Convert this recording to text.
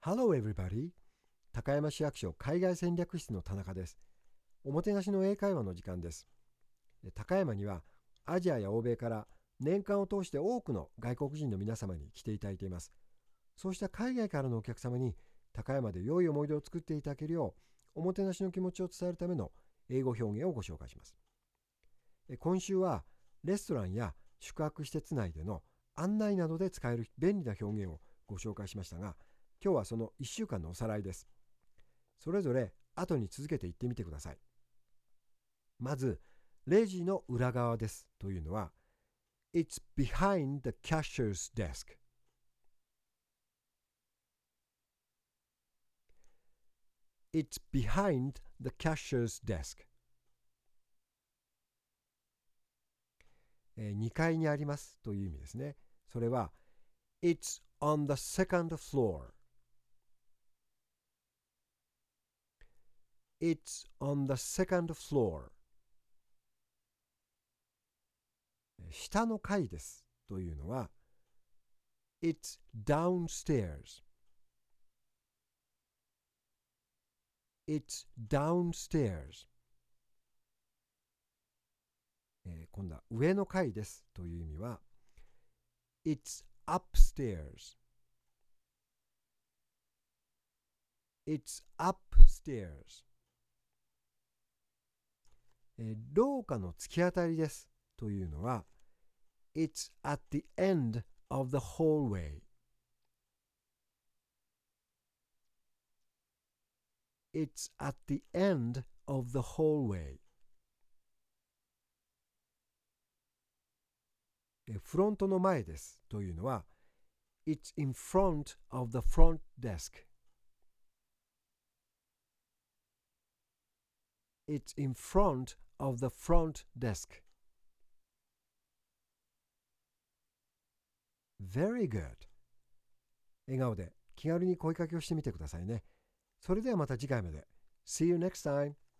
Hello everybody! 高山市役所海外戦略室の田中です。おもてなしの英会話の時間です。高山にはアジアや欧米から年間を通して多くの外国人の皆様に来ていただいています。そうした海外からのお客様に高山で良い思い出を作っていただけるようおもてなしの気持ちを伝えるための英語表現をご紹介します。今週はレストランや宿泊施設内での案内などで使える便利な表現をご紹介しましたが、今日はその1週間のおさらいです。それぞれ後に続けて言ってみてください。まず、レジの裏側ですというのは、It's behind the cashier's desk. It's behind the cashier's desk. 2階にありますという意味ですね。それは、It's on the second floor.It's on the second floor. 下の階ですというのは It's downstairs. It's downstairs. 今度は上の階ですという意味は It's upstairs. It's upstairs. 廊下の突き当たりですというのは It's at the end of the hallway. It's at the end of the hallway. フロントの前ですというのは It's in front of the front desk. It's in front of the front desk. Very good. 笑顔で気軽に声かけをしてみてくださいね。それではまた次回まで。See you next time.